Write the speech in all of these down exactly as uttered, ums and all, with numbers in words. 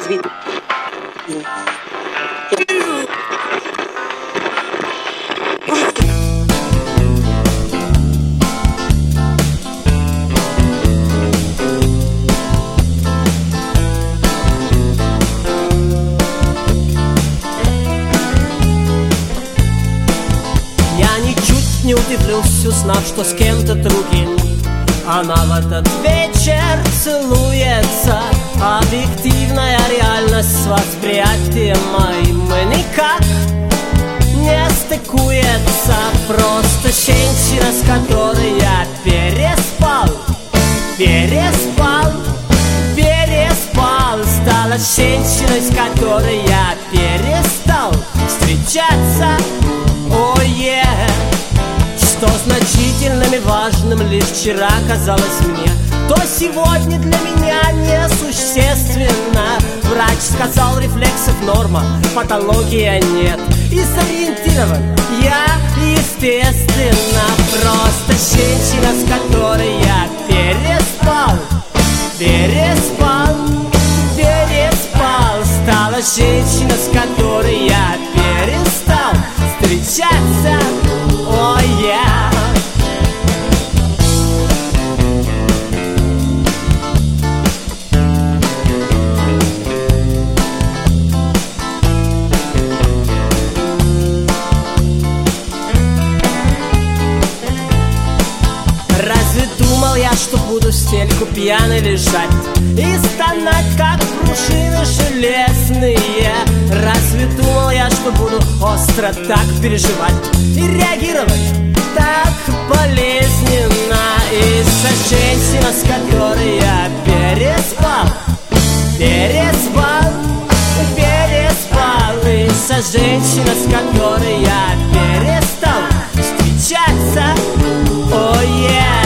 цвет. Не удивлюсь, узнав, что с кем-то другим она в этот вечер целуется. Объективная реальность с восприятием моим никак не стыкуется. Просто женщина, с которой я переспал, переспал, переспал, стала женщиной, с которой я перестал встречаться. Oh yeah. Что значительным и важным лишь вчера казалось мне, то сегодня для меня несущественно. Врач сказал, рефлексов норма, патология нет. И сориентирован я, естественно. Просто женщина, с которой я переспал, переспал, переспал, стала женщина, с которой я перестал встречаться. Oh yeah. Разве думал я, что буду в стельку пьяный лежать и стонать, как пружины железные? Разве думал я, что буду остро так переживать и реагировать так болезненно? Из-за женщины, с которой я переспал, переспал, переспал, из-за женщины, с которой я перестал встречаться. Oh yeah.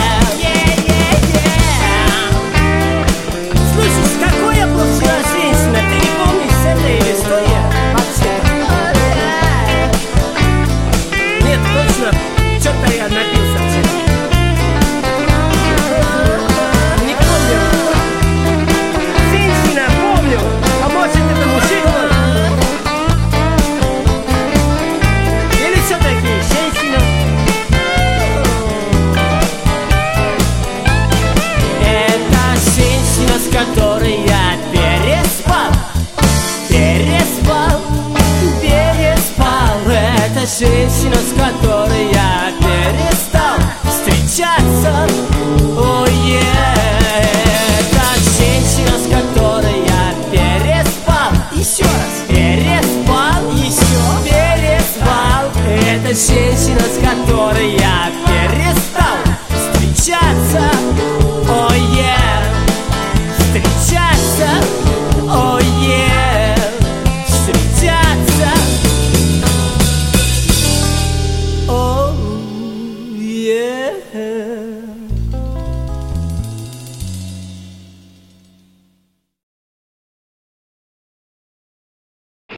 Что-то я напился вчера. Не помню. Женщина, помню. А может это мужик был? Или все-таки женщина? Это женщина, с которой я переспал, переспал, переспал. Это женщина, с которой я перестал встречаться. Oh yeah. Это женщина, с которой я переспал. Еще раз. Переспал, еще переспал. Это женщина, с которой я